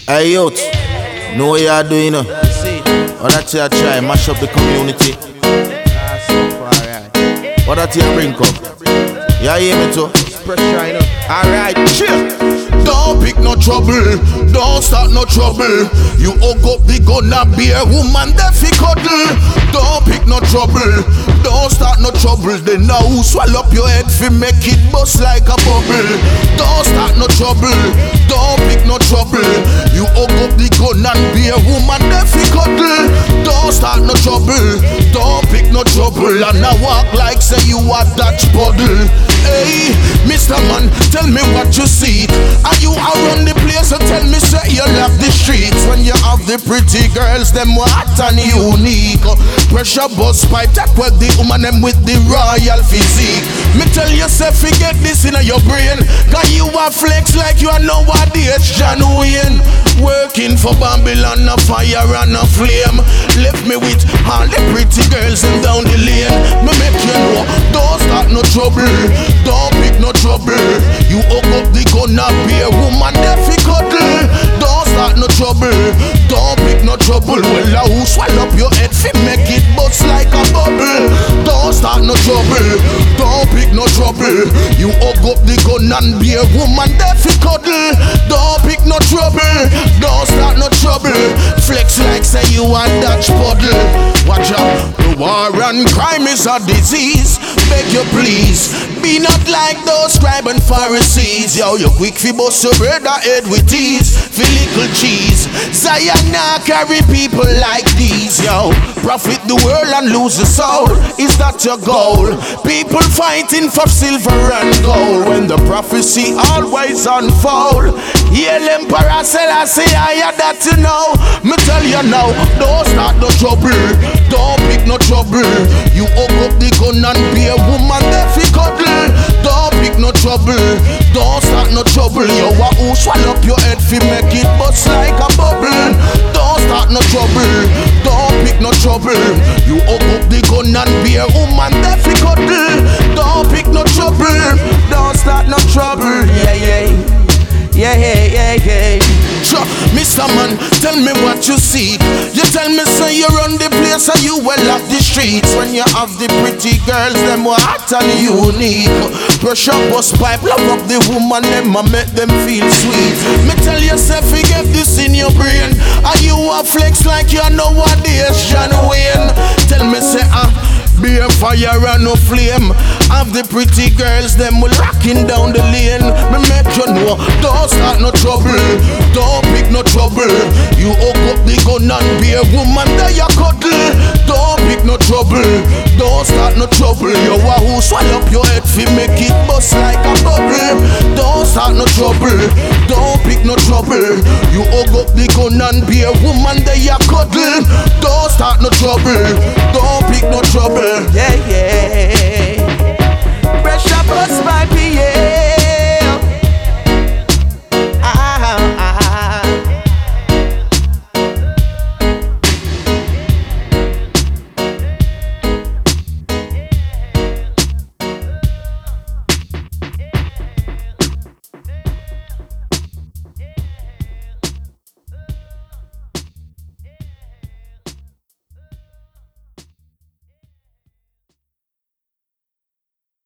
Hey youth, know what you are doing, you know? What that you try, mash up the community. What that you bring come? You hear me too? Pressure, you know? Alright, chill. Don't pick no trouble, don't start no trouble. You hug up the gun and be a woman that fi cuddle. Don't pick no trouble, don't start no trouble. Then now swallow up your head fi make it bust like a bubble. Don't start no trouble, don't pick no trouble. You hug up the gun and be a woman that fi cuddle. Don't start no trouble, don't pick no trouble. And now walk like say you a Dutch puddle. Hey, Mr. Man, tell me what you see. Are you around the place, so tell me say you love the streets. When you have the pretty girls, them hot and unique. Pressure bus pipe, that was the woman them with the royal physique. Me tell you say forget this in your brain, cause you a flex like you are nowadays John Wayne. Working for Babylon, a fire and a flame. Left me with all the pretty girls and down the lane. Me make you know, don't start no trouble, don't pick no trouble. You hug up the gun and be a woman that fi cuddle. Don't start no trouble, don't pick no trouble. Well, I who swallow up your head fi make it bust like a bubble. Don't start no trouble, don't pick no trouble. You hug up the gun and be a woman that fi cuddle. Don't pick no trouble, don't start no trouble. Flex like say you a Dutch puddle. Watch out, the war and crime is a disease. Beg you please, be not like those scribe and Pharisees. Yo, you quick fi bust your brother head with ease. Fi little cheese, Zion now carry people like these. Yo, profit the world and lose the soul. Is that your goal? People fighting for silver and gold. When the prophecy always unfold. Hail Emperor Selassie, I had that to know. Me tell you now, don't start no trouble, don't pick no trouble. You hug up the gun and be a woman that fi cuddle. Don't pick no trouble, don't start no trouble. You a who swallow up your head fi make it bust like a bubble. Don't start no trouble, don't pick no trouble. You hug up the gun and be a woman that fi cuddle. Don't pick no trouble, don't start no trouble. Yeah. Sure, Mr. Man, tell me what you see. You tell me say you run the place and you well off the streets. When you have the pretty girls, them hot and unique. Pressure bus pipe, love up the woman, them and make them feel sweet. Me tell you say forget this in your brain. Are you a flex like you nowadays John Wayne? Tell me say be a fire and no flame. Have the pretty girls, them rocking down the lane. Me make you know, don't start no trouble, don't pick no trouble. You hug up the gun and be a woman that you cuddle. Don't pick no trouble, don't start no trouble. You a who swallow up your head fi make it bust like a bubble. Don't start no trouble, don't pick no trouble. You hug up the gun and be a woman that you cuddle. Don't start no trouble, don't pick no trouble. Yeah.